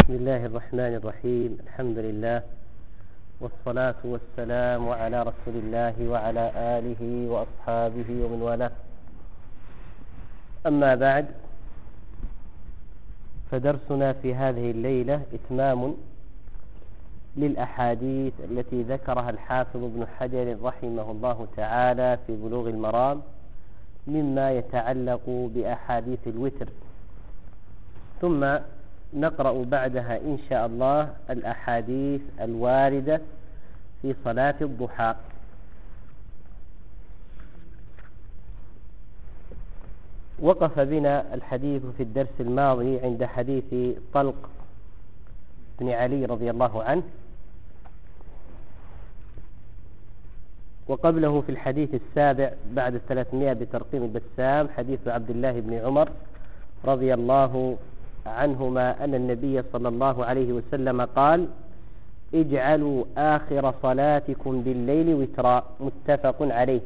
بسم الله الرحمن الرحيم. الحمد لله والصلاة والسلام على رسول الله وعلى آله وأصحابه ومن والاه. أما بعد، فدرسنا في هذه الليلة إتمام للأحاديث التي ذكرها الحافظ ابن حجر رحمه الله تعالى في بلوغ المرام مما يتعلق بأحاديث الوتر، ثم نقرأ بعدها إن شاء الله الأحاديث الواردة في صلاة الضحى. وقف بنا الحديث في الدرس الماضي عند حديث طلق بن علي رضي الله عنه، وقبله في الحديث السابع بعد 300 بترقيم البسام حديث عبد الله بن عمر رضي الله عنهما أن النبي صلى الله عليه وسلم قال: اجعلوا آخر صلاتكم بالليل وترا، متفق عليه.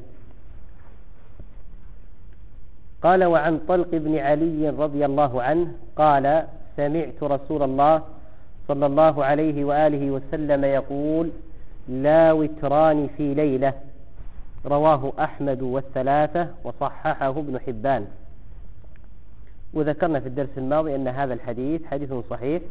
قال: وعن طلق بن علي رضي الله عنه قال: سمعت رسول الله صلى الله عليه وآله وسلم يقول: لا وتران في ليلة، رواه أحمد والثلاثة وصححه ابن حبان. وذكرنا في الدرس الماضي أن هذا الحديث حديث صحيح،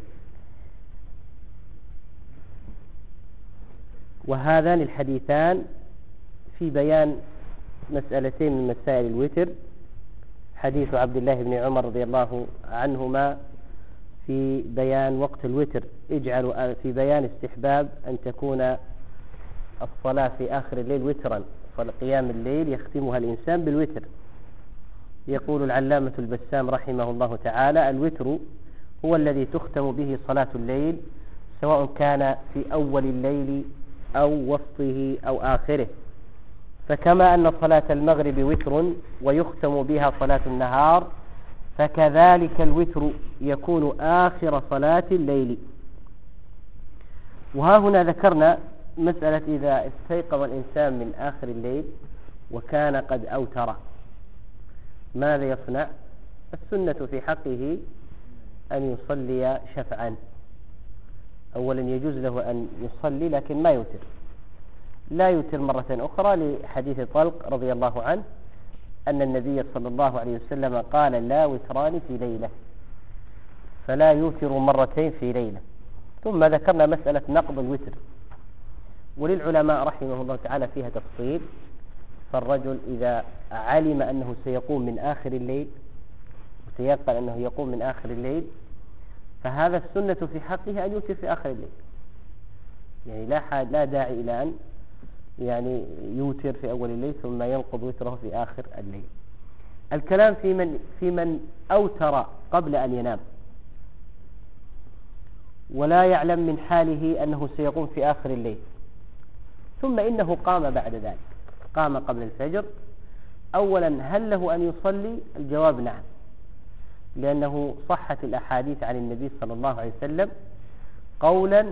وهذان الحديثان في بيان مسألتين من مسائل الوتر: حديث عبد الله بن عمر رضي الله عنهما في بيان وقت الوتر، اجعلوا في بيان استحباب أن تكون الصلاة في آخر الليل وترا، فقيام الليل يختمها الإنسان بالوتر. يقول العلامة البسام رحمه الله تعالى: الوتر هو الذي تختم به صلاة الليل، سواء كان في أول الليل أو وسطه أو آخره، فكما أن صلاة المغرب وتر ويختم بها صلاة النهار، فكذلك الوتر يكون آخر صلاة الليل. وها هنا ذكرنا مسألة إذا استيقظ الإنسان من آخر الليل وكان قد أوتر ماذا يصنع؟ السنة في حقه أن يصلي شفعا. أولا يجوز له أن يصلي لكن ما يوتر، لا يوتر مرة أخرى، لحديث طلق رضي الله عنه أن النبي صلى الله عليه وسلم قال: لا وتران في ليلة، فلا يوتر مرتين في ليلة. ثم ذكرنا مسألة نقض الوتر، وللعلماء رحمه الله تعالى فيها تفصيل. فالرجل إذا علم أنه سيقوم من آخر الليل وتيقن أنه يقوم من آخر الليل، فهذا السنة في حقه أن يوتر في آخر الليل، يعني لا داعي إلى أن يوتر في أول الليل ثم ينقض وتره في آخر الليل. الكلام في من أوتر قبل أن ينام ولا يعلم من حاله أنه سيقوم في آخر الليل، ثم إنه قام بعد ذلك، قام قبل الفجر. أولا، هل له أن يصلي؟ الجواب نعم، لأنه صحت الأحاديث عن النبي صلى الله عليه وسلم قولا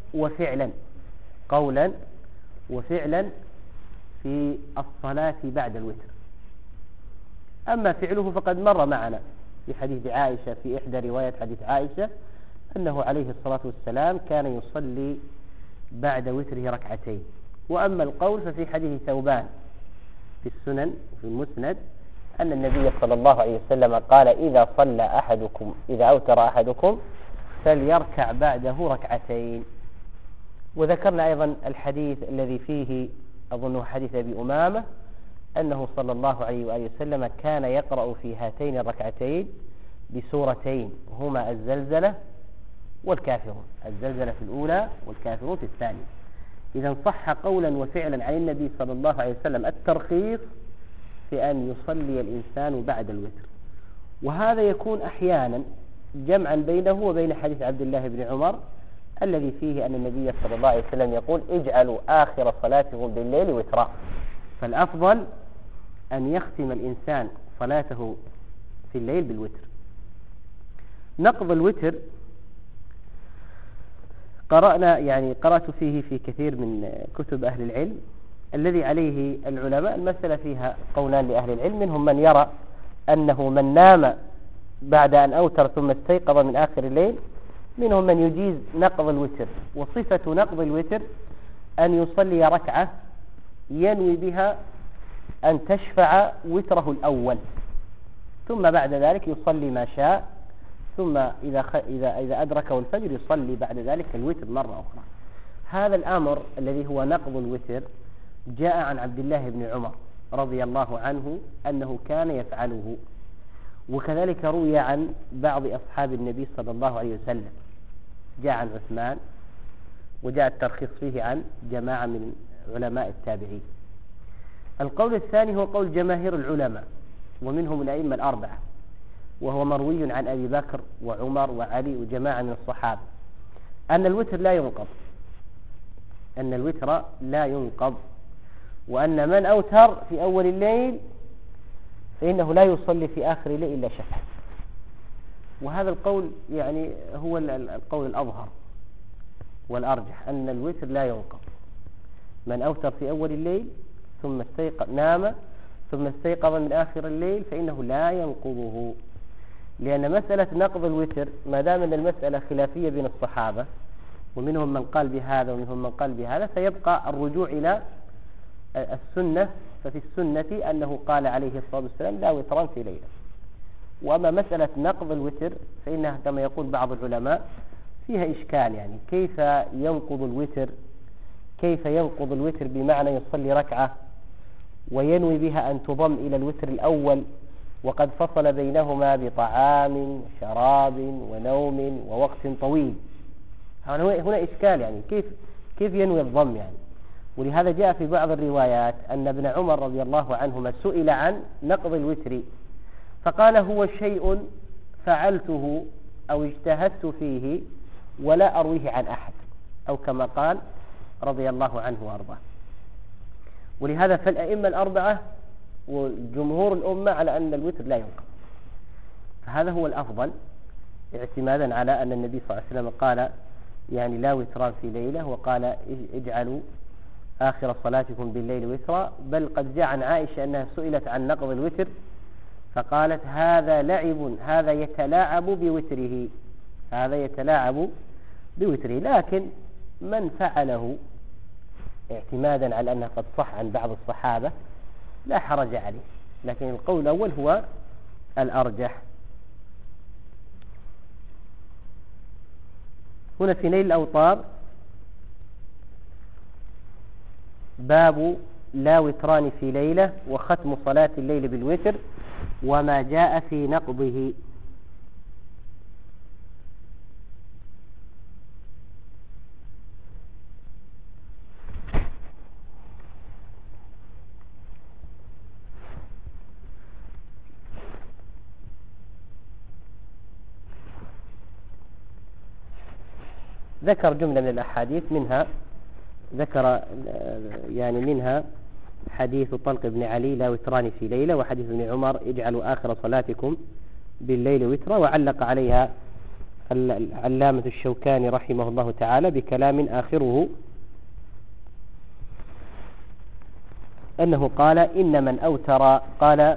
وفعلا في الصلاة بعد الوتر. أما فعله فقد مر معنا في حديث عائشة، في إحدى روايات حديث عائشة، أنه عليه الصلاة والسلام كان يصلي بعد وتره ركعتين. وأما القول ففي حديث ثوبان في السنن وفي المسند أن النبي صلى الله عليه وسلم قال: إذا أوتر أحدكم فليركع بعده ركعتين. وذكرنا أيضا الحديث الذي فيه أظنه حديث أبي أمامة أنه صلى الله عليه وآله وسلم كان يقرأ في هاتين الركعتين بسورتين، هما الزلزلة والكافرون، الزلزلة في الأولى والكافرون في الثانية. إذا صح قولا وفعلا عن النبي صلى الله عليه وسلم الترخيص في أن يصلي الإنسان بعد الوتر، وهذا يكون أحيانا جمعا بينه وبين حديث عبد الله بن عمر الذي فيه أن النبي صلى الله عليه وسلم يقول: اجعلوا آخر صلاتكم بالليل وترا. فالأفضل أن يختم الإنسان صلاته في الليل بالوتر. نقض الوتر قرأت فيه في كثير من كتب أهل العلم، الذي عليه العلماء المسألة فيها قولان لأهل العلم، منهم من يرى أنه من نام بعد أن أوتر ثم استيقظ من آخر الليل منهم من يجيز نقض الوتر، وصفة نقض الوتر أن يصلي ركعة ينوي بها أن تشفع وتره الأول، ثم بعد ذلك يصلي ما شاء، ثم إذا أدركه الفجر يصلي بعد ذلك الوتر مرة أخرى. هذا الأمر الذي هو نقض الوتر جاء عن عبد الله بن عمر رضي الله عنه أنه كان يفعله، وكذلك روي عن بعض أصحاب النبي صلى الله عليه وسلم، جاء عن عثمان، وجاء الترخيص فيه عن جماعة من علماء التابعين. القول الثاني هو قول جماهير العلماء ومنهم الأئمة الأربعة، وهو مروي عن أبي بكر وعمر وعلي وجماعة من الصحابة، أن الوتر لا ينقض، وأن من أوتر في أول الليل فإنه لا يصلي في آخر الليل إلا شفعا. وهذا القول يعني هو القول الأظهر والأرجح، أن الوتر لا ينقض. من أوتر في أول الليل ثم نام ثم استيقظ من آخر الليل فإنه لا ينقضه، لأن مسألة نقض الوتر ما دام أن المسألة خلافية بين الصحابة، ومنهم من قال بهذا ومنهم من قال بهذا، فيبقى الرجوع إلى السنة. ففي السنة أنه قال عليه الصلاة والسلام لا وتران في ليلة. وأما مسألة نقض الوتر فإنها كما يقول بعض العلماء فيها إشكال، يعني كيف ينقض الوتر بمعنى يصلي ركعة وينوي بها أن تضم إلى الوتر الأول وقد فصل بينهما بطعام وشراب ونوم ووقت طويل. هنا إشكال، يعني كيف ينوي الضم يعني. ولهذا جاء في بعض الروايات أن ابن عمر رضي الله عنهما سئل عن نقض الوتر فقال هو شيء فعلته أو اجتهدت فيه ولا أرويه عن أحد، أو كما قال رضي الله عنه وأرضاه. ولهذا فالأئمة الأربعة وجمهور الأمة على أن الوتر لا ينقض، فهذا هو الأفضل اعتمادا على أن النبي صلى الله عليه وسلم قال يعني لا وتران في ليلة، وقال اجعلوا آخر صلاتكم بالليل وترا. بل قد جاء عن عائشة أنها سئلت عن نقض الوتر فقالت هذا لعب، هذا يتلاعب بوتره. لكن من فعله اعتمادا على أنه قد صح عن بعض الصحابة لا حرج عليه، لكن القول الأول هو الأرجح. هنا في نيل الأوطار باب لا وتران في ليلة وختم صلاة الليل بالوتر وما جاء في نقضه. ذكر جملة من الأحاديث، منها حديث طلق بن علي لا وتران في ليلة، وحديث ابن عمر اجعلوا آخر صلاتكم بالليل وترا، وعلق عليها العلامة الشوكاني رحمه الله تعالى بكلام آخره أنه قال إن من أوتر، قال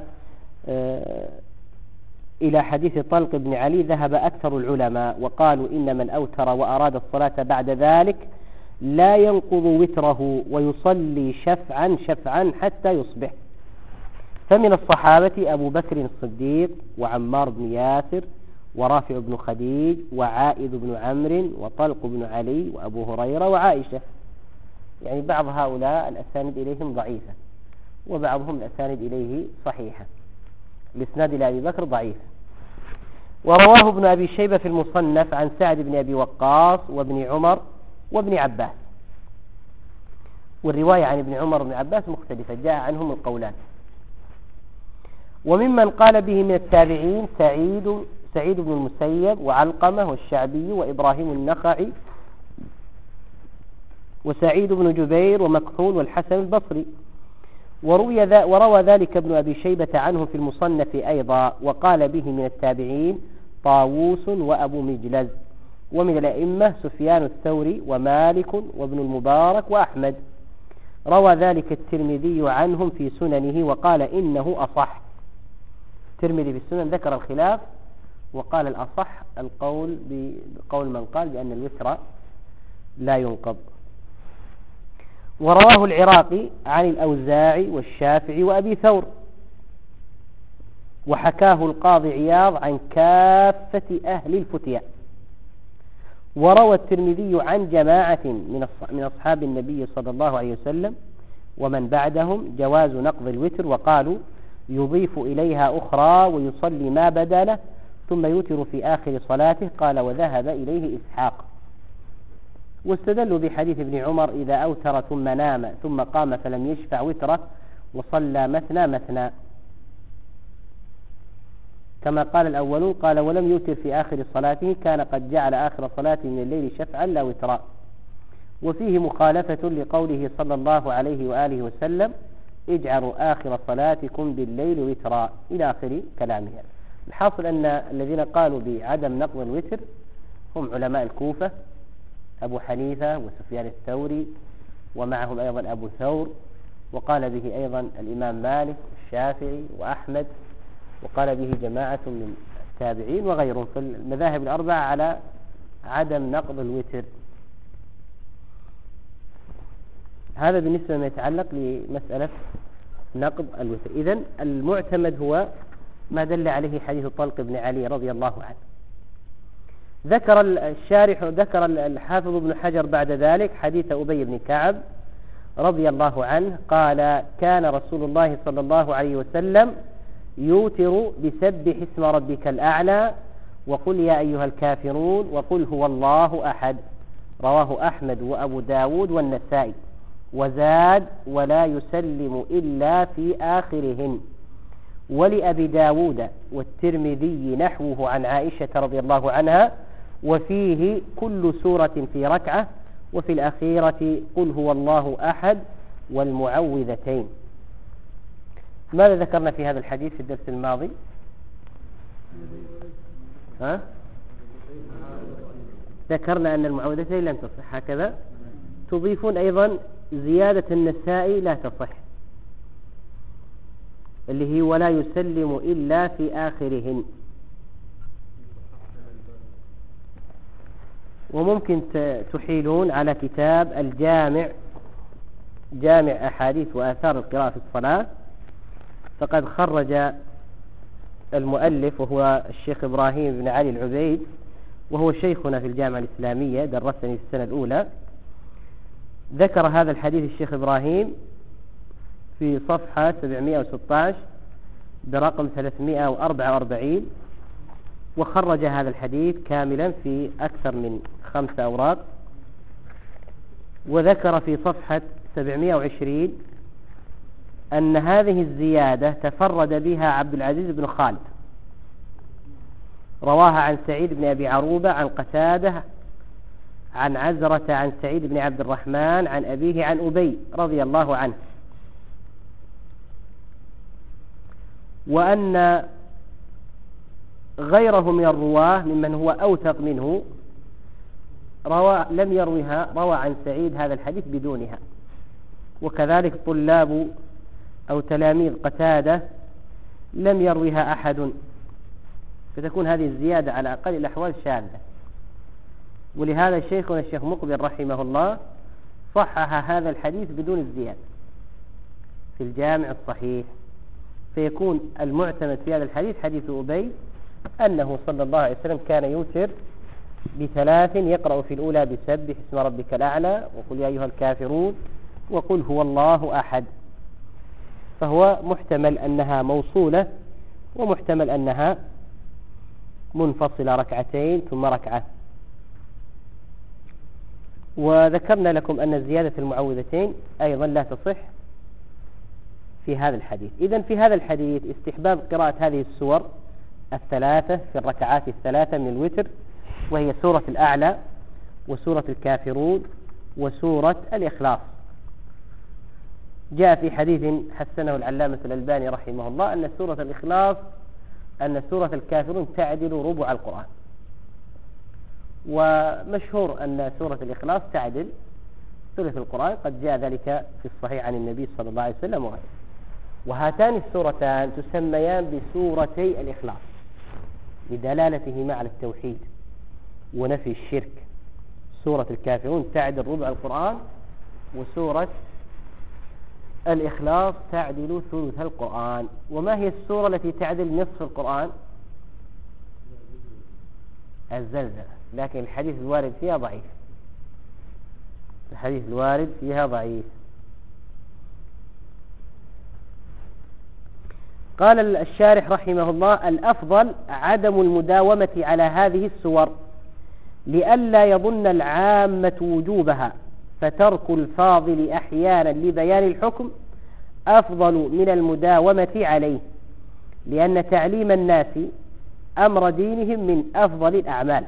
إلى حديث طلق بن علي ذهب أكثر العلماء وقالوا إن من أوتر وأراد الصلاة بعد ذلك لا ينقض وتره ويصلي شفعا حتى يصبح. فمن الصحابة أبو بكر الصديق وعمار بن ياسر ورافع بن خديج وعائد بن عمرو وطلق بن علي وأبو هريرة وعائشة. يعني بعض هؤلاء الأسانيد إليهم ضعيفة وبعضهم الأسانيد إليه صحيحة، الإسناد إلى أبي بكر ضعيف. ورواه ابن أبي شيبة في المصنف عن سعد بن أبي وقاص وابن عمر وابن عباس، والرواية عن ابن عمر وابن عباس مختلفة، جاء عنهم القولان. وممن قال به من التابعين سعيد بن المسيب وعلقمة والشعبي وإبراهيم النخعي وسعيد بن جبير ومكحول والحسن البصري. وروى ذلك ابن أبي شيبة عنه في المصنف أيضا، وقال به من التابعين طاووس وأبو مجلز، ومن الأئمة سفيان الثوري ومالك وابن المبارك وأحمد. روى ذلك الترمذي عنهم في سننه وقال إنه أصح. الترمذي في السنن ذكر الخلاف وقال الأصح القول بقول من قال بأن الوتر لا ينقض. ورواه العراقي عن الأوزاعي والشافعي وأبي ثور، وحكاه القاضي عياض عن كافة أهل الفتيا. وروى الترمذي عن جماعة من أصحاب النبي صلى الله عليه وسلم ومن بعدهم جواز نقض الوتر، وقالوا يضيف إليها أخرى ويصلي ما بدا له ثم يوتر في آخر صلاته. قال وذهب إليه إسحاق. واستدلوا بحديث ابن عمر إذا أوتر ثم نام ثم قام فلم يشفع وتره وصلى مثنى مثنى، كما قال الأولون. قال ولم يوتر في آخر صلاته، كان قد جعل آخر صلاته من الليل شفعا لا وترا. وفيه مخالفة لقوله صلى الله عليه وآله وسلم اجعلوا آخر صلاتكم بالليل وترا إلى آخر كلامه. الحاصل أن الذين قالوا بعدم نقض الوتر هم علماء الكوفة، أبو حنيفة وسفيان الثوري، ومعهم أيضا أبو ثور، وقال به أيضا الإمام مالك والشافعي وأحمد، وقال به جماعة من التابعين وغيرهم في المذاهب الأربعة على عدم نقض الوتر. هذا بالنسبة لما يتعلق لمسألة نقض الوتر. إذن المعتمد هو ما دل عليه حديث طلق بن علي رضي الله عنه. ذكر الحافظ ابن حجر بعد ذلك حديث أبي بن كعب رضي الله عنه قال كان رسول الله صلى الله عليه وسلم يوتر بسبح اسم ربك الأعلى وقل يا أيها الكافرون وقل هو الله أحد. رواه أحمد وأبو داود والنسائي. وزاد ولا يسلم إلا في آخرهن. ولأبي داود والترمذي نحوه عن عائشة رضي الله عنها، وفيه كل سورة في ركعة، وفي الأخيرة قل هو الله أحد والمعوذتين. ماذا ذكرنا في هذا الحديث في الدرس الماضي؟ ذكرنا أن المعوذتين لم تصح، هكذا تضيفون أيضا زيادة النسائي لا تصح اللي هي ولا يسلم إلا في آخرهن. وممكن تحيلون على كتاب الجامع، جامع أحاديث وآثار القراءة في الصلاة، فقد خرج المؤلف وهو الشيخ إبراهيم بن علي العبيد، وهو شيخنا في الجامعة الإسلامية درسني في السنة الأولى. ذكر هذا الحديث الشيخ إبراهيم في صفحة 716 برقم 344، وخرج هذا الحديث كاملا في أكثر من 5 أوراق. وذكر في صفحة 720 أن هذه الزيادة تفرد بها عبد العزيز بن خالد، رواها عن سعيد بن أبي عروبة عن قتادة عن عزرة عن سعيد بن عبد الرحمن عن أبيه عن أبي رضي الله عنه. وأن غيره من الرواه ممن هو أوثق منه لم يروها، روى عن سعيد هذا الحديث بدونها. وكذلك طلاب أو تلاميذ قتادة لم يروها أحد، فتكون هذه الزيادة على أقل الأحوال شاذة. ولهذا شيخنا الشيخ مقبل رحمه الله صحح هذا الحديث بدون الزيادة في الجامع الصحيح. فيكون المعتمد في هذا الحديث حديث أبي أنه صلى الله عليه وسلم كان يوتر ب3، يقرأ في الأولى بسبح اسم ربك الأعلى وقل يا أيها الكافرون وقل هو الله أحد. فهو محتمل أنها موصولة، ومحتمل أنها منفصلة ركعتين ثم ركعة. وذكرنا لكم أن زيادة المعوذتين أيضا لا تصح في هذا الحديث. إذن في هذا الحديث استحباب قراءة هذه السور الثلاثة في الركعات الثلاثة من الوتر، وهي سورة الأعلى وسورة الكافرون وسورة الإخلاص. جاء في حديث حسنه العلامة الألباني رحمه الله أن سورة الإخلاص أن سورة الكافرون تعدل ربع القرآن، ومشهور أن سورة الإخلاص تعدل ثلث القرآن، قد جاء ذلك في الصحيح عن النبي صلى الله عليه وسلم وغيره. وهاتان السورتان تسميان بسورتي الإخلاص، لدلالته على التوحيد ونفي الشرك. سورة الكافرون تعدل ربع القرآن، وسورة الإخلاص تعدل ثلث القرآن. وما هي السورة التي تعدل نصف القرآن؟ الزلزلة، لكن الحديث الوارد فيها ضعيف. الحديث الوارد فيها ضعيف. قال الشارح رحمه الله: الأفضل عدم المداومة على هذه السور لئلا يظن العامة وجوبها، فترك الفاضل أحيانا لبيان الحكم أفضل من المداومة عليه، لأن تعليم الناس أمر دينهم من أفضل الأعمال.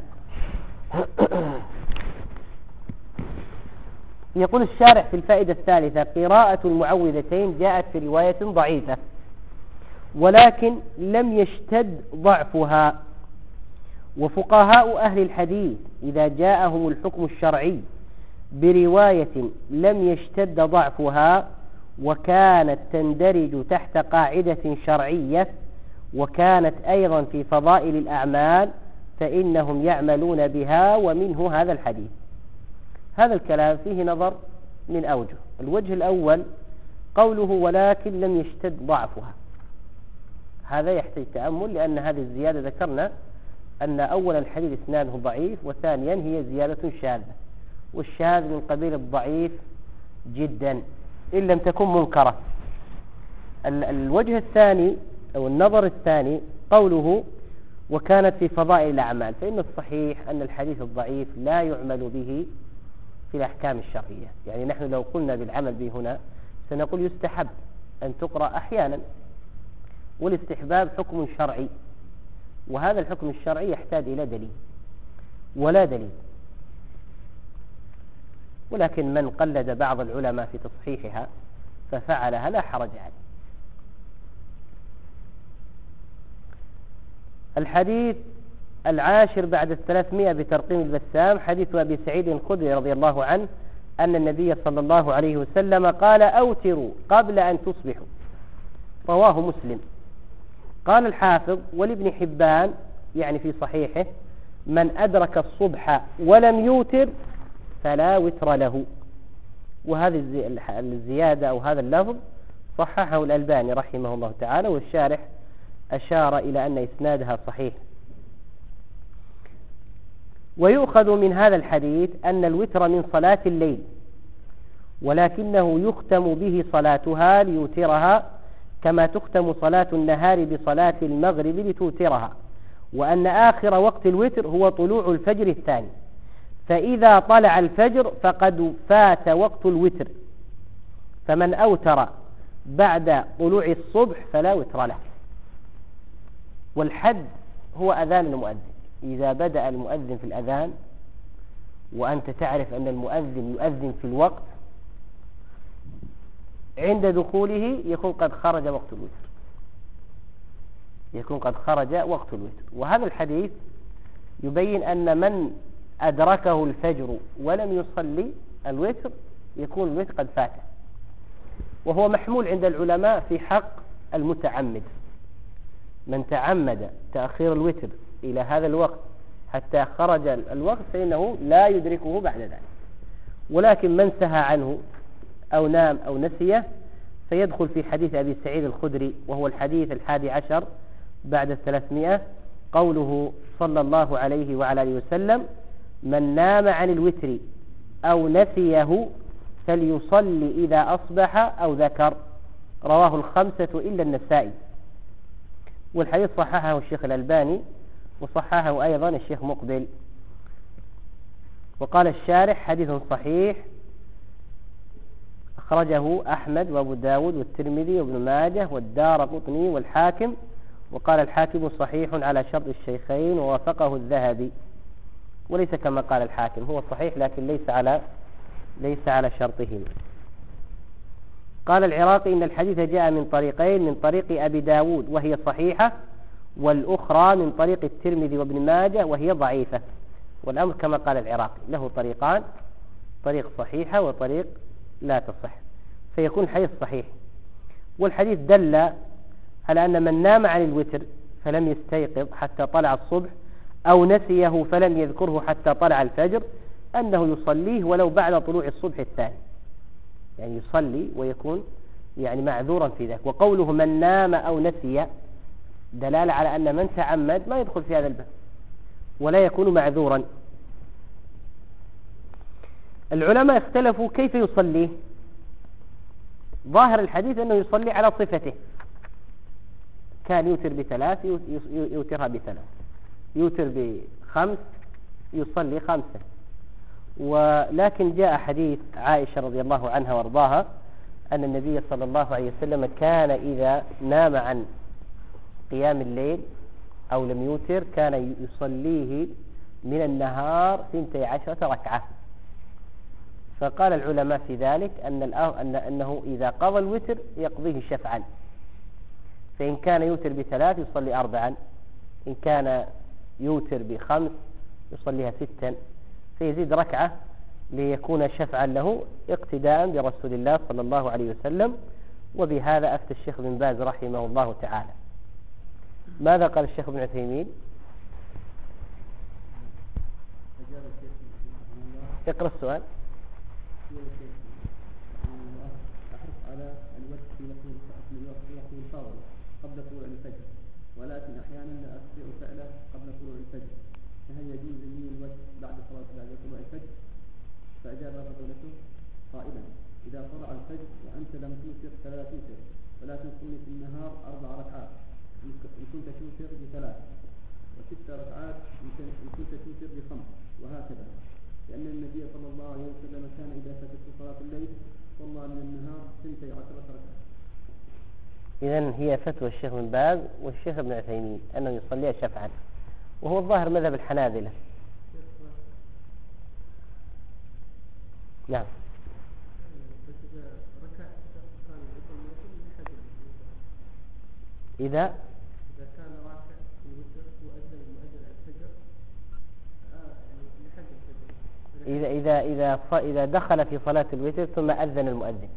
يقول الشارح في الفائدة الثالثة: قراءة المعوذتين جاءت في رواية ضعيفة، ولكن لم يشتد ضعفها. وفقهاء أهل الحديث إذا جاءهم الحكم الشرعي برواية لم يشتد ضعفها وكانت تندرج تحت قاعدة شرعية وكانت أيضا في فضائل الأعمال فإنهم يعملون بها، ومنه هذا الحديث. هذا الكلام فيه نظر من أوجه. الوجه الأول قوله ولكن لم يشتد ضعفها، هذا يحتاج تأمل، لأن هذه الزيادة ذكرنا أن أولا الحديث إسناده ضعيف، وثانيا هي زيادة شاذة، والشاذ من قبيل الضعيف جدا إن لم تكن منكرة. الوجه الثاني أو النظر الثاني قوله وكانت في فضائل الأعمال، فإن الصحيح أن الحديث الضعيف لا يعمل به في الأحكام الشرعية. يعني نحن لو قلنا بالعمل به هنا سنقول يستحب أن تقرأ أحيانا، والاستحباب حكم شرعي، وهذا الحكم الشرعي يحتاج إلى دليل ولا دليل. ولكن من قلد بعض العلماء في تصحيحها ففعلها لا حرج عليه. الحديث العاشر بعد 300 بترقيم البسام حديث أبي سعيد الخدري رضي الله عنه أن النبي صلى الله عليه وسلم قال: أوتروا قبل أن تصبحوا، رواه مسلم. قال الحافظ: ولابن حبان يعني في صحيحه: من أدرك الصبح ولم يوتر فلا وتر له. وهذه الزيادة أو هذا اللفظ صححه الألباني رحمه الله تعالى، والشارح أشار إلى أن إسنادها صحيح. ويؤخذ من هذا الحديث أن الوتر من صلاة الليل، ولكنه يختم به صلاتها ليوترها كما تختم صلاة النهار بصلاة المغرب لتوترها، وأن آخر وقت الوتر هو طلوع الفجر الثاني، فإذا طلع الفجر فقد فات وقت الوتر، فمن أوتر بعد طلوع الصبح فلا وتر له. والحد هو أذان المؤذن. إذا بدأ المؤذن في الأذان وأنت تعرف أن المؤذن يؤذن في الوقت، عند دخوله يكون قد خرج وقت الوتر، يكون قد خرج وقت الوتر. وهذا الحديث يبين أن من أدركه الفجر ولم يصلي الوتر يكون الوتر قد فاته، وهو محمول عند العلماء في حق المتعمد. من تعمد تأخير الوتر إلى هذا الوقت حتى خرج الوقت فإنه لا يدركه بعد ذلك. ولكن من سهى عنه أو نام أو نسيه فيدخل في حديث أبي سعيد الخدري، وهو الحديث 11 بعد 300، قوله صلى الله عليه وعلى آله وسلم: من نام عن الوتر أو نسيه فليصلي إذا أصبح أو ذكر، رواه الخمسة إلا النسائي. والحديث صححه الشيخ الألباني، وصححه أيضا الشيخ مقبل. وقال الشارح: حديث صحيح أخرجه أحمد وأبو داود والترمذي وابن ماجه والدارقطني والحاكم. وقال الحاكم: صحيح على شرط الشيخين، ووافقه الذهبي. وليس كما قال الحاكم، هو صحيح لكن ليس على شرطهم. قال العراقي: إن الحديث جاء من طريقين، من طريق أبي داود وهي صحيحة، والأخرى من طريق الترمذي وابن ماجه وهي ضعيفة. والأمر كما قال العراقي، له طريقان، طريق صحيحة وطريق لا تصح، فيكون الحديث صحيح. والحديث دل على أن من نام عن الوتر فلم يستيقظ حتى طلع الصبح أو نسيه فلم يذكره حتى طلع الفجر أنه يصليه ولو بعد طلوع الصبح الثاني، يعني يصلي ويكون يعني معذورا في ذلك. وقوله من نام أو نسي دلالة على أن من تعمد ما يدخل في هذا الباب ولا يكون معذورا. العلماء اختلفوا كيف يصليه. ظاهر الحديث أنه يصلي على صفته، كان يوتر ب3 يوترها ب3، يوتر ب5 يصلي 5. ولكن جاء حديث عائشة رضي الله عنها وارضاها أن النبي صلى الله عليه وسلم كان إذا نام عن قيام الليل أو لم يوتر كان يصليه من النهار 12 ركعة. فقال العلماء في ذلك أنه إذا قضى الوتر يقضيه شفعا، فإن كان يوتر ب3 يصلي 4، إن كان يوتر ب5 يصليها 6، فيزيد ركعة ليكون شفعا له اقتداء برسول الله صلى الله عليه وسلم. وبهذا أفتى الشيخ بن باز رحمه الله تعالى. ماذا قال الشيخ بن عثيمين؟ اقرأ السؤال. أحرص على الوقت في وقت الفاضل قبل طلوع الفجر، ولكن أحيانا لا أستطيع فعله قبل طلوع الفجر، فهل يجوز لي الوقت بعد طلوع الفجر؟ فأجاب فضيلته قائلا إذا طلع الفجر وأنت لم توتر فلا توتر، ولكن صلي في النهار 4 ركعات إن كنت توتر ب3، و6 ركعات إن كنت توتر ب5، وهكذا، لأن النبي صلى الله عليه وسلم كان إذا فاتته صلاة الليل صلى من النهار 12 ركعة. إذن هي فتوى الشيخ بن باز والشيخ ابن عثيمين أنه يصليها شفعا، وهو الظاهر مذهب الحنابلة. نعم. إذا كان راكع في الوتر وأذن المؤذن الفجر إذا دخل في صلاة الوتر ثم أذن المؤذن،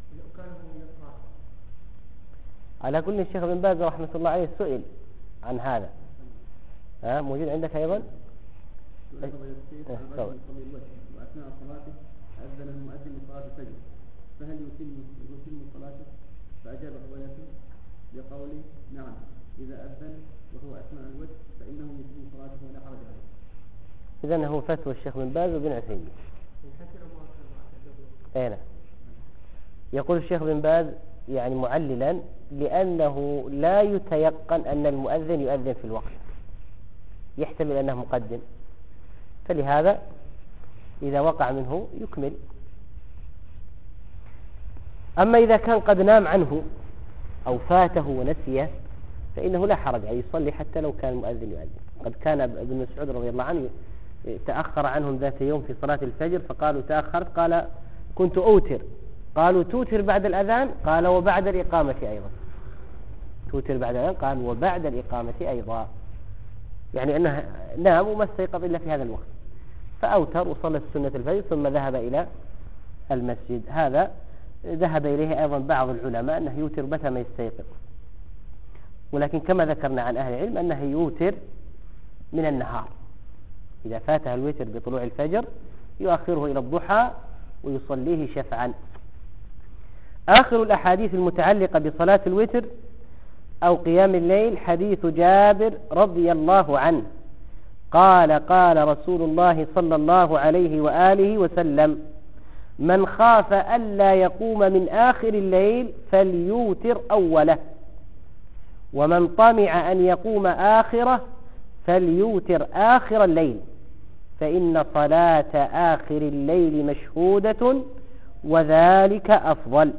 على كل الشيخ بن باز رحمة الله عليه سئل عن هذا. موجود عندك أيضا؟ وأثناء صلاته أذن المؤذن لصلاة الفجر، فهل يتم صلاته؟ فأجاب فضيلته بقوله نعم، إذا أذن وهو أثناء الوتر فإنه يتم صلاته ولا حرج عليه. إذن هو فتوى الشيخ بن باز وبن عثيمين. أين يقول الشيخ بن باز يعني معللا لأنه لا يتيقن أن المؤذن يؤذن في الوقت، يحتمل أنه مقدم، فلهذا إذا وقع منه يكمل. أما إذا كان قد نام عنه أو فاته ونسيه فإنه لا حرج عليه، يصلي حتى لو كان المؤذن يؤذن. قد كان ابن مسعود رضي الله عنه تأخر عنهم ذات يوم في صلاة الفجر، فقالوا تأخرت، قال كنت أوتر، قالوا توتر بعد الأذان، قال وبعد الإقامة أيضا، توتر بعد الأذان، قال وبعد الإقامة أيضا، يعني أنه نام وما استيقظ إلا في هذا الوقت، فأوتر وصلى سنة الفجر ثم ذهب إلى المسجد. هذا ذهب إليه أيضا بعض العلماء أنه يوتر متى ما يستيقظ، ولكن كما ذكرنا عن أهل العلم أنه يوتر من النهار، إذا فاتها الوتر بطلوع الفجر يؤخره إلى الضحى ويصليه شفعا. آخر الأحاديث المتعلقة بصلاة الوتر أو قيام الليل حديث جابر رضي الله عنه قال قال رسول الله صلى الله عليه وآله وسلم من خاف ألا يقوم من آخر الليل فليوتر أوله، ومن طمع أن يقوم آخره فليوتر آخر الليل، فإن صلاة آخر الليل مشهودة وذلك أفضل.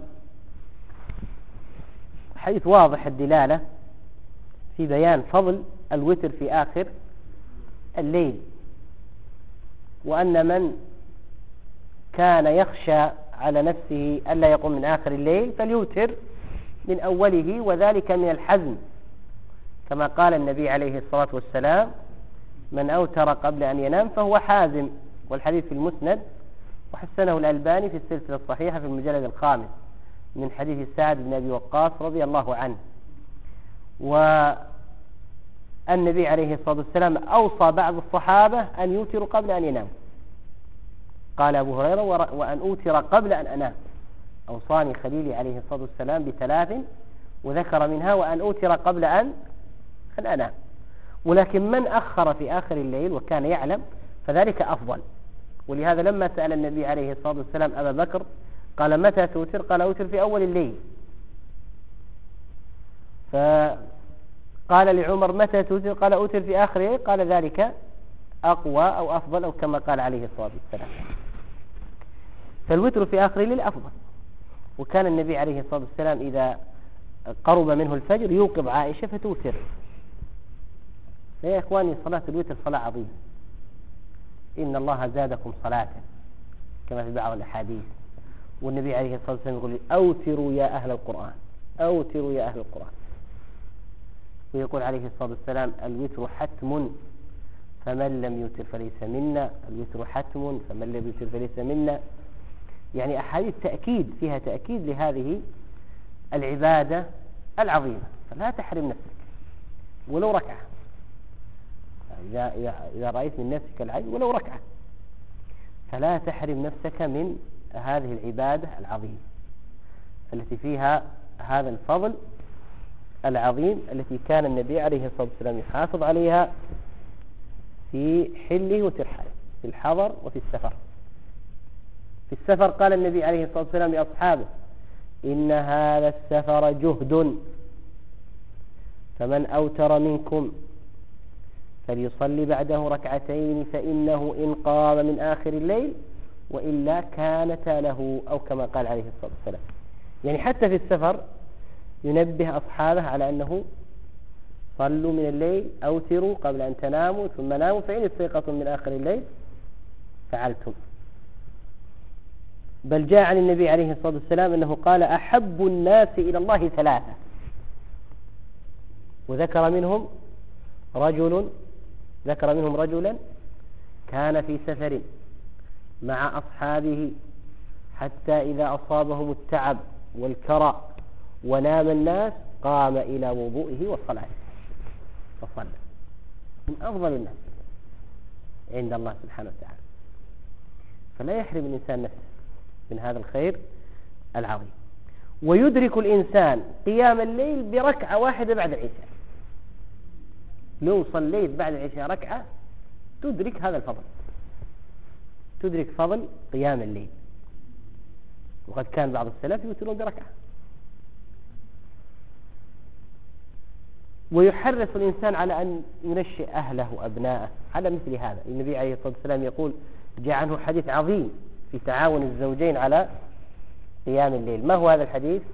حديث واضح الدلالة في بيان فضل الوتر في آخر الليل، وأن من كان يخشى على نفسه ألا يقوم من آخر الليل فليوتر من أوله، وذلك من الحزم، كما قال النبي عليه الصلاة والسلام من أوتر قبل أن ينام فهو حازم، والحديث في المسند، وحسنه الألباني في السلسلة الصحيحة في المجلد 5 من حديث سعد بن أبي وقاص رضي الله عنه. النبي عليه الصلاة والسلام أوصى بعض الصحابة أن يوتروا قبل أن يناموا. قال أبو هريرة: وأن أوتر قبل أن أنام. أوصاني خليلي عليه الصلاة والسلام ب3، وذكر منها وأن أوتر قبل أن أنام. ولكن من أخر في آخر الليل وكان يعلم فذلك أفضل. ولهذا لما سأل النبي عليه الصلاة والسلام أبا بكر قال: متى توتر؟ قال: أوتر في أول الليل. فقال لعمر: متى توتر؟ قال: أوتر في آخر الليل. قال: ذلك أقوى أو أفضل، أو كما قال عليه الصلاة والسلام. فالوتر في آخر الليل أفضل. وكان النبي عليه الصلاة والسلام إذا قرب منه الفجر يوقظ عائشة فتوتر. يا إخواني، صلاة الوتر صلاة عظيمة. إن الله زادكم صلاة كما في بعض الأحاديث. والنبي عليه الصلاة والسلام يقول: أوتروا يا أهل القرآن، أوتروا يا أهل القرآن. ويقول عليه الصلاة والسلام: الوتر حتم فمن لم يوتر فليس منا، الوتر حتم فمن لم يوتر فليس منا. يعني أحاديث تأكيد، فيها تأكيد لهذه العبادة العظيمة. فلا تحرم نفسك ولو ركعة. إذا رأيت من نفسك العجز ولو ركعة، فلا تحرم نفسك من هذه العبادة العظيمة التي فيها هذا الفضل العظيم، التي كان النبي عليه الصلاة والسلام يحافظ عليها في حله وترحاله، في الحضر وفي السفر. في السفر قال النبي عليه الصلاة والسلام لأصحابه: إن هذا السفر جهد، فمن أوتر منكم فليصلي بعده ركعتين، فإنه إن قام من آخر الليل وإلا كانتا له، أو كما قال عليه الصلاة والسلام. يعني حتى في السفر ينبه أصحابه على أنه صلوا من الليل، أوتروا قبل أن تناموا ثم ناموا، فإن استيقظتم من آخر الليل فعلتم. بل جاء عن النبي عليه الصلاة والسلام أنه قال: أحب الناس إلى الله 3، وذكر منهم رجلا كان في سفر مع أصحابه حتى إذا أصابهم التعب والكرى ونام الناس قام إلى وضوئه وصلاته فصلى. من أفضل الناس عند الله سبحانه وتعالى. فلا يحرم الإنسان نفسه من هذا الخير العظيم. ويدرك الإنسان قيام الليل بركعة واحدة بعد العشاء. لو صليت بعد العشاء ركعة تدرك هذا الفضل، تدرك فضل قيام الليل. وقد كان بعض السلف يوترون بركعة. ويحرص الإنسان على أن ينشئ أهله وأبناءه على مثل هذا. النبي عليه الصلاة والسلام يقول: جاء عنه حديث عظيم في تعاون الزوجين على قيام الليل. ما هو هذا الحديث؟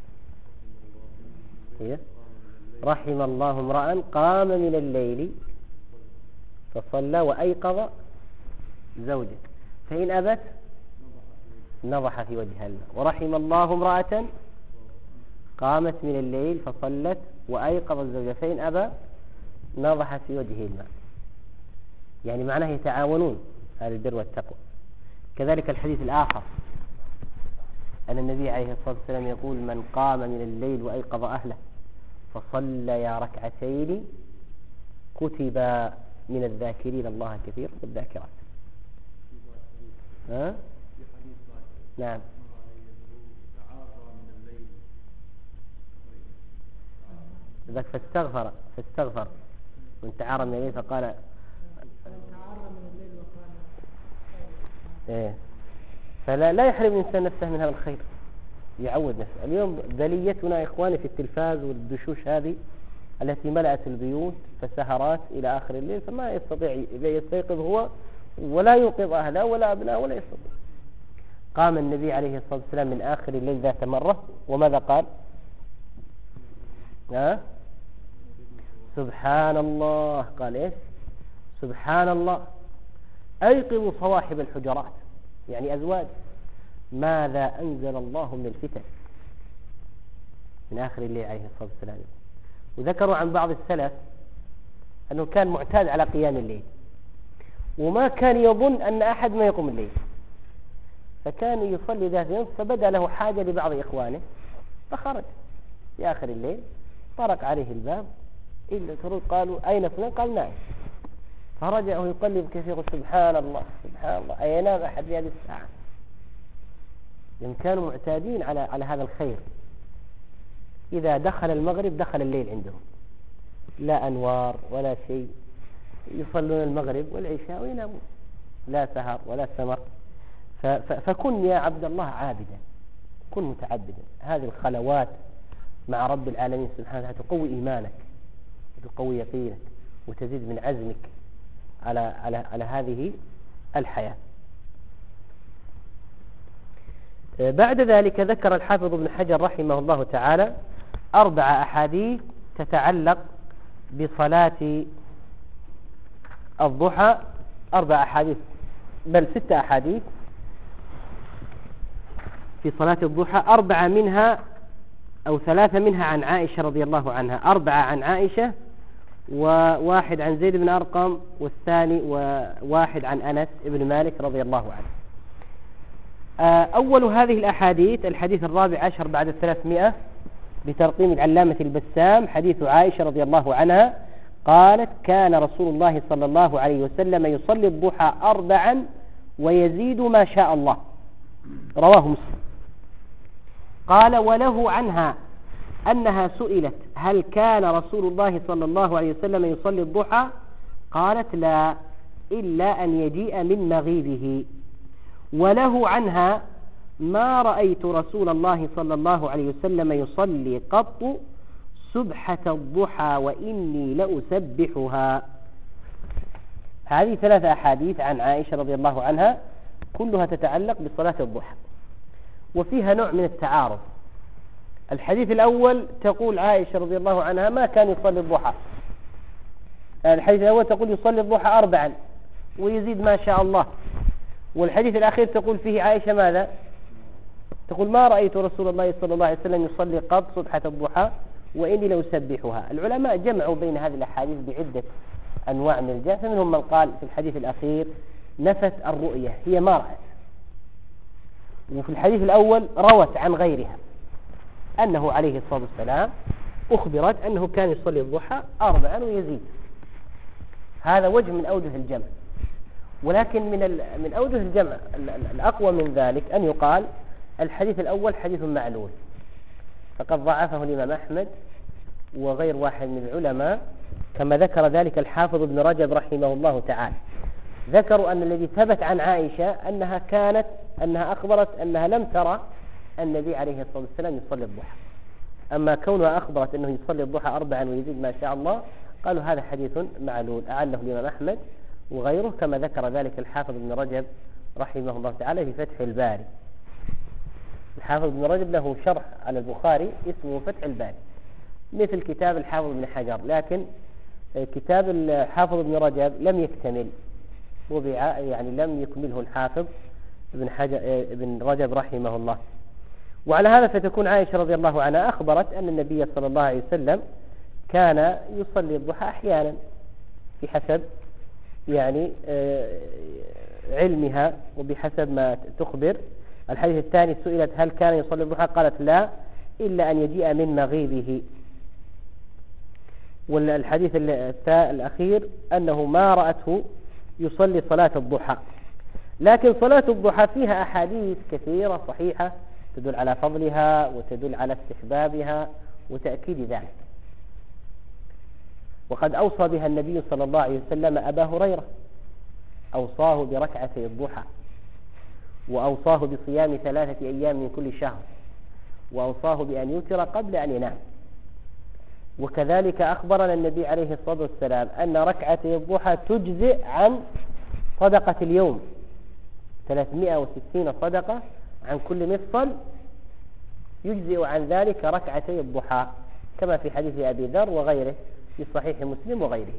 رحم الله امرأ قام من الليل فصلى وأيقظ زوجه فإن أبت نضح في وجهها الماء. ورحم الله امرأة قامت من الليل فصلت وأيقظ زوجها فإن أبى نضح في وجهه الماء. يعني معناه يتعاونون على البر والتقوى. كذلك الحديث الآخر أن النبي عليه الصلاة والسلام يقول: من قام من الليل وأيقظ أهله فصلى ركعتين كتب من الذاكرين الله كثير والذاكرات. نعم. ذاك فاستغفر من تعارى من الليل فقال فلا يحرم الإنسان نفسه من هذا الخير، يعود نفسه. اليوم بليتنا يا إخواني في التلفاز والدشوش هذه التي ملأت البيوت فسهرات إلى آخر الليل، فما يستطيع يستيقظ هو ولا يوقظ أهله ولا أبناءه ولا يستطيع. قام النبي عليه الصلاة والسلام من آخر الليل ذات مرة وماذا قال؟ سبحان الله. قال إيش؟ سبحان الله أيقظوا صواحب الحجرات، يعني أزواج، ماذا أنزل الله من الفتن، من آخر الليل عليه الصلاة والسلام. وذكروا عن بعض السلف أنه كان معتاد على قيام الليل وما كان يظن أن أحد ما يقوم الليل، فكان يصلي ذات يوم فبدأ له حاجة لبعض إخوانه فخرج في آخر الليل طرق عليه الباب إلا ترد. قالوا أين فلان؟ قال نائم. فرجع ويقلب كثير سبحان الله سبحان الله أينام أحد في هذه الساعة؟ لأن كانوا معتادين على هذا الخير. إذا دخل المغرب دخل الليل عندهم، لا أنوار ولا شيء، يصلون المغرب والعشاء وينامون، لا سهر ولا سمر. فكن يا عبد الله عابدا، كن متعبدا. هذه الخلوات مع رب العالمين سبحانه وتعالى تقوي إيمانك وتقوي يقينك وتزيد من عزمك على هذه الحياة. بعد ذلك ذكر الحافظ ابن حجر رحمه الله تعالى 4 أحاديث تتعلق بصلاة الضحى. 4 أحاديث بل 6 أحاديث في صلاة الضحى، 4 منها أو 3 منها عن عائشة رضي الله عنها، 4 عن عائشة و1 عن زيد بن أرقم والثاني و1 عن أنس بن مالك رضي الله عنه. أول هذه الأحاديث الحديث 14 بعد 300 بترقيم العلامة البسام، حديث عائشة رضي الله عنها قالت: كان رسول الله صلى الله عليه وسلم يصلي الضحى 4 ويزيد ما شاء الله، رواه مسلم. قال: وله عنها أنها سئلت: هل كان رسول الله صلى الله عليه وسلم يصلي الضحى؟ قالت: لا، إلا أن يجيء من مغيبه. وله عنها: ما رأيت رسول الله صلى الله عليه وسلم يصلي قط سبحة الضحى وإني لأسبحها. هذه 3 أحاديث عن عائشة رضي الله عنها كلها تتعلق بصلاة الضحى، وفيها نوع من التعارض. الحديث الأول تقول عائشة رضي الله عنها ما كان يصلي الضحى، الحديث الأول تقول يصلي الضحى 4 ويزيد ما شاء الله. والحديث الأخير تقول فيه عائشة ماذا؟ تقول: ما رأيت رسول الله صلى الله عليه وسلم يصلي قط سبحة الضحى وإني لأسبحها. العلماء جمعوا بين هذه الأحاديث بعدة أنواع من الجهة، فمنهم من قال في الحديث الأخير نفت الرؤية، هي ما رأت. وفي الحديث الأول روت عن غيرها أنه عليه الصلاة والسلام أخبرت أنه كان يصلي الضحى 4 ويزيد. هذا وجه من أوجه الجمع. ولكن من أوجه الجمع الأقوى من ذلك أن يقال الحديث الأول حديث معلول، فقد ضعفه الإمام أحمد وغير واحد من العلماء، كما ذكر ذلك الحافظ ابن رجب رحمه الله تعالى. ذكروا أن الذي ثبت عن عائشة أنها أخبرت أنها لم ترى النبي عليه الصلاة والسلام يصلي الضحى. أما كونها أخبرت أنه يصلي الضحى 4 ويزيد ما شاء الله، قالوا هذا حديث معلول أعله الإمام أحمد وغيره، كما ذكر ذلك الحافظ ابن رجب رحمه الله تعالى في فتح الباري. الحافظ ابن رجب له شرح على البخاري اسمه فتح الباري، مثل كتاب الحافظ ابن حجر، لكن كتاب الحافظ ابن رجب لم يكتمل، وضع يعني لم يكمله الحافظ ابن رجب رحمه الله. وعلى هذا فتكون عائشة رضي الله عنها أخبرت أن النبي صلى الله عليه وسلم كان يصلي الضحى أحيانا بحسب يعني علمها وبحسب ما تخبر. الحديث الثاني سئلت: هل كان يصلي الضحى؟ قالت: لا، إلا أن يجيء من مغيبه. والحديث الأخير أنه ما رأته يصلي صلاة الضحى. لكن صلاة الضحى فيها أحاديث كثيرة صحيحة تدل على فضلها وتدل على استحبابها وتأكيد ذلك. وقد أوصى بها النبي صلى الله عليه وسلم أبا هريرة، أوصاه بركعتي الضحى، وأوصاه بصيام 3 أيام من كل شهر، وأوصاه بأن يوتر قبل أن ينام. وكذلك أخبرنا النبي عليه الصلاة والسلام أن ركعتي الضحى تجزئ عن صدقة اليوم، 360 صدقة عن كل مفصل يجزئ عن ذلك ركعتي الضحى، كما في حديث أبي ذر وغيره في صحيح مسلم وغيره.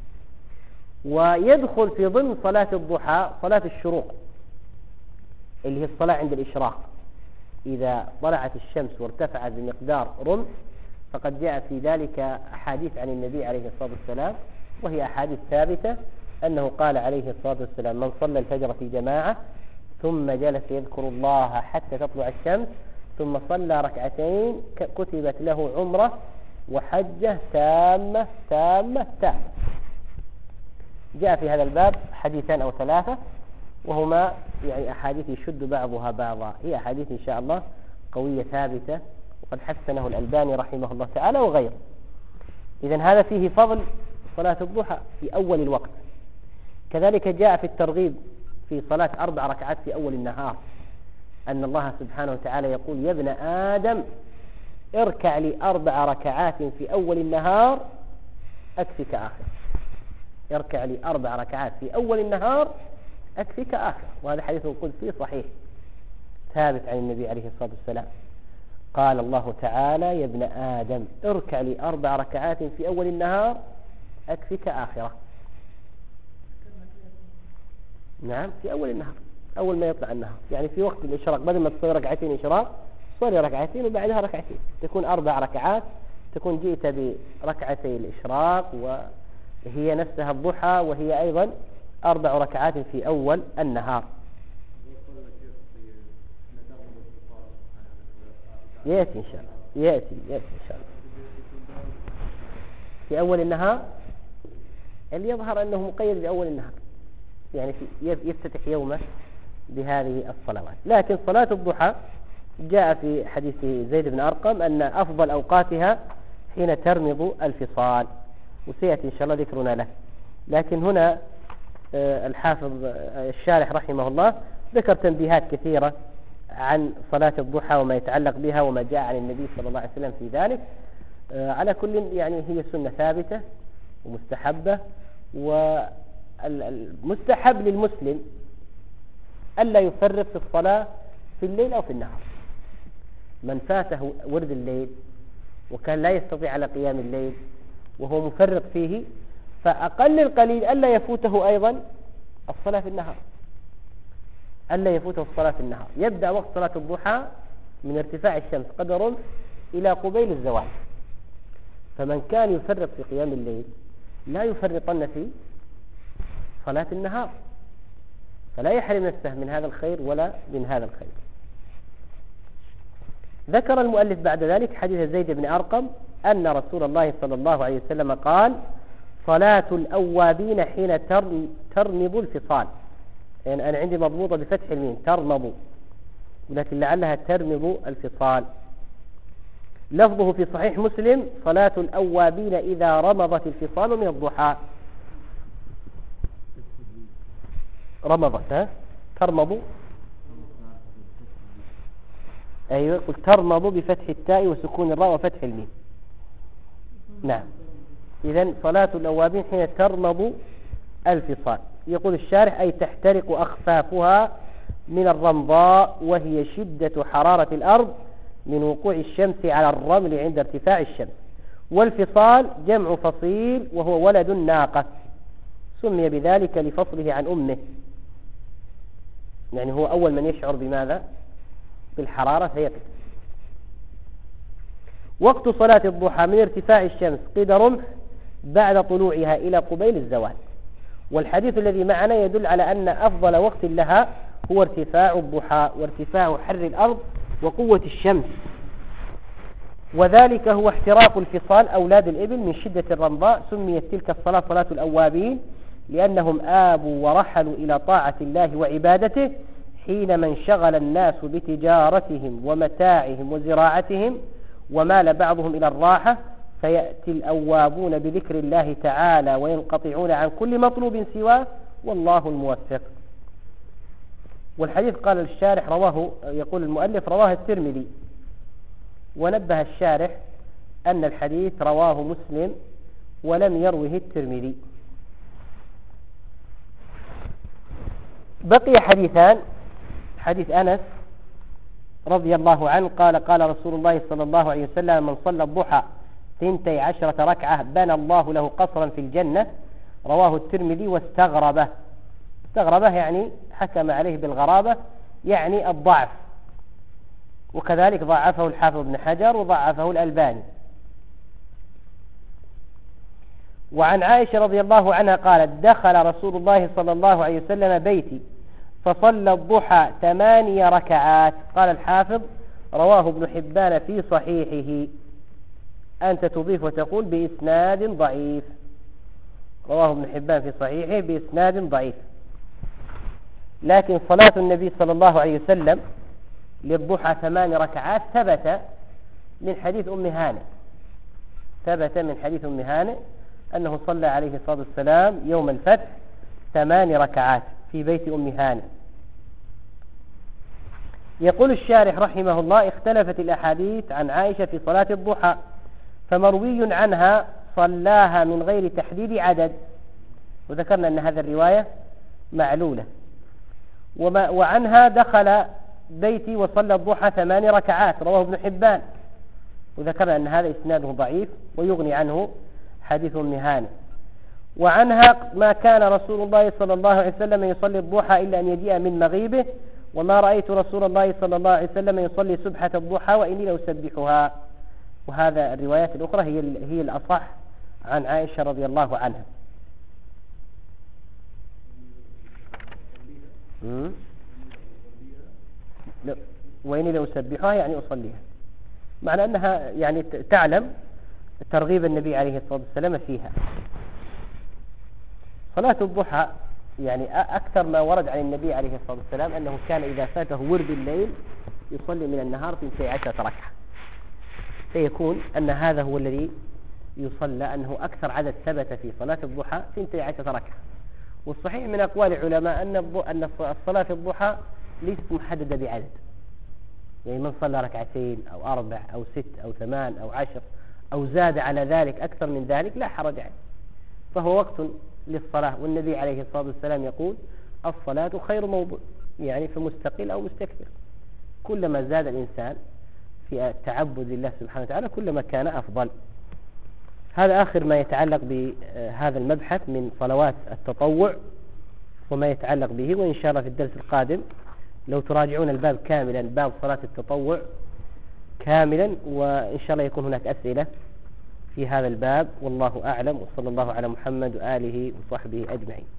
ويدخل في ضمن صلاة الضحى صلاة الشروق، اللي هي الصلاة عند الإشراق، إذا طلعت الشمس وارتفعت بمقدار رمح، فقد جاء في ذلك أحاديث عن النبي عليه الصلاة والسلام، وهي أحاديث ثابتة أنه قال عليه الصلاة والسلام: من صلى الفجر في جماعة ثم جلس يذكر الله حتى تطلع الشمس ثم صلى 2 كتبت له عمرة وحجة تامة تامة تامة. جاء في هذا الباب حديثان أو ثلاثة، وهما يعني أحاديث يشد بعضها بعضا، هي أحاديث إن شاء الله قوية ثابتة، وقد حسنه الألباني رحمه الله تعالى وغيره. إذن هذا فيه فضل صلاة الضحى في أول الوقت. كذلك جاء في الترغيب في صلاة 4 ركعات في أول النهار، أن الله سبحانه وتعالى يقول: يا ابن آدم اركع لي 4 ركعات في أول النهار أكفك آخر. اركع لي 4 ركعات في أول النهار أكفك آخر. وهذا حديث قدسي صحيح ثابت عن النبي عليه الصلاة والسلام. قال الله تعالى: يا ابن آدم اركع لي 4 ركعات في أول النهار أكفك آخرة. نعم، في أول النهار، أول ما يطلع النهار، يعني في وقت الإشراق، بدل ما تصلي ركعتين إشراق صلي ركعتين وبعدها ركعتين، تكون 4 ركعات، تكون جئت بركعتي الإشراق وهي نفسها الضحى، وهي أيضا 4 ركعات في أول النهار. يأتي إن شاء الله، يأتي إن شاء الله في أول النهار. اللي يظهر أنه مقيد بأول النهار، يعني يفتتح يومه بهذه الصلوات. لكن صلاة الضحى جاء في حديث زيد بن أرقم أن أفضل أوقاتها حين ترمض الفصال، وسيأتي إن شاء الله ذكرنا له. لكن هنا الحافظ الشارح رحمه الله ذكر تنبيهات كثيرة عن صلاة الضحى وما يتعلق بها وما جاء عن النبي صلى الله عليه وسلم في ذلك. على كل يعني هي سنة ثابتة ومستحبة، والمستحب للمسلم ألا يفرط في الصلاة في الليل أو في النهار. من فاته ورد الليل وكان لا يستطيع على قيام الليل وهو مفرط فيه، فأقل القليل ألا يفوته أيضا الصلاة في النهار، ألا يفوته الصلاة في النهار. يبدأ وقت صلاة الضحى من ارتفاع الشمس قدر رمح إلى قبيل الزوال، فمن كان يفرط في قيام الليل لا يفرطن في صلاة النهار، فلا يحرم نفسه من هذا الخير ولا من هذا الخير. ذكر المؤلف بعد ذلك حديث زيد بن أرقم أن رسول الله صلى الله عليه وسلم قال: صلاة الأوابين حين ترمض الفصال. يعني أنا عندي مضبوطة بفتح الميم ترمض، لكن لعلها ترمض الفصال. لفظه في صحيح مسلم: صلاة الأوابين إذا رمضت الفصال من الضحى. رمضت، ترمض، أيوة، قلت ترمض بفتح التاء وسكون الراء وفتح الميم. نعم، إذن صلاة الأوابين حين ترمض الفصال. يقول الشارح: أي تحترق أخفافها من الرمضاء، وهي شدة حرارة الأرض من وقوع الشمس على الرمل عند ارتفاع الشمس. والفصال جمع فصيل وهو ولد الناقة، سمي بذلك لفصله عن أمه، يعني هو أول من يشعر بماذا؟ بالحرارة فيقف. وقت صلاة الضحى من ارتفاع الشمس قيد رمح بعد طلوعها إلى قبيل الزوال. والحديث الذي معنا يدل على أن أفضل وقت لها هو ارتفاع الضحى وارتفاع حر الأرض وقوة الشمس، وذلك هو احتراق الفصال أولاد الإبل من شدة الرمضاء. سميت تلك الصلاة صلاة الأوابين لأنهم آبوا ورحلوا إلى طاعة الله وعبادته حينما انشغل الناس بتجارتهم ومتاعهم وزراعتهم ومال بعضهم إلى الراحة، فيأتي الأوابون بذكر الله تعالى وينقطعون عن كل مطلوب سواه، والله الموفق. والحديث قال الشارح رواه، يقول المؤلف رواه الترمذي، ونبه الشارح أن الحديث رواه مسلم ولم يروه الترمذي. بقي حديثان: حديث أنس رضي الله عنه قال: قال رسول الله صلى الله عليه وسلم: من صلى الضحى 12 ركعة بنى الله له قصرا في الجنة. رواه الترمذي واستغربه. استغربه يعني حكم عليه بالغرابة، يعني الضعف، وكذلك ضعفه الحافظ ابن حجر وضعفه الألباني. وعن عائشة رضي الله عنها قالت: دخل رسول الله صلى الله عليه وسلم بيتي فصلى الضحى 8 ركعات. قال الحافظ: رواه ابن حبان في صحيحه. أنت تضيف وتقول بإسناد ضعيف، رواه ابن حبان في صحيحه بإسناد ضعيف. لكن صلاة النبي صلى الله عليه وسلم للضحى 8 ركعات ثبت من حديث أم هانئ، ثبت من حديث أم هانئ أنه صلى عليه الصلاة والسلام يوم الفتح 8 ركعات في بيت أم هانئ. يقول الشارح رحمه الله: اختلفت الأحاديث عن عائشة في صلاة الضحى، فمروي عنها صلاها من غير تحديد عدد، وذكرنا أن هذه الرواية معلولة. وعنها دخل بيتي وصلى الضحى 8 ركعات، رواه ابن حبان، وذكرنا أن هذا إسناده ضعيف ويغني عنه حديث أم هانئ. وعنها: ما كان رسول الله صلى الله عليه وسلم يصلي الضحى إلا أن يجيء من مغيبه، وما رأيت رسول الله صلى الله عليه وسلم يصلي سبحة الضحى وإني لأسبحها. وهذا الروايات الأخرى هي الأصح عن عائشة رضي الله عنها. وإني لأسبحها يعني أصليها، معنى أنها يعني تعلم ترغيب النبي عليه الصلاة والسلام فيها. صلاة الضحى يعني أكثر ما ورد عن النبي عليه الصلاة والسلام أنه كان إذا فاته ورد الليل يصلي من النهار 12 ركعة، فيكون أن هذا هو الذي يصلى، أنه أكثر عدد ثبت في صلاة الضحى 12 ركعة. والصحيح من أقوال العلماء أن الصلاة الضحى ليست محددة بعدد، يعني من صلى 2 أو 4 أو 6 أو 8 أو 10 أو زاد على ذلك أكثر من ذلك لا حرج عليه، فهو وقت للصلاة. والنبي عليه الصلاة والسلام يقول: الصلاة خير موضوع، يعني في مستقل أو مستكثر. كلما زاد الإنسان في التعبد لله سبحانه وتعالى كلما كان أفضل. هذا آخر ما يتعلق بهذا المبحث من صلوات التطوع وما يتعلق به. وإن شاء الله في الدرس القادم لو تراجعون الباب كاملا، باب صلاة التطوع كاملا، وإن شاء الله يكون هناك أسئلة في هذا الباب. والله أعلم، وصلى الله على محمد وآله وصحبه أجمعين.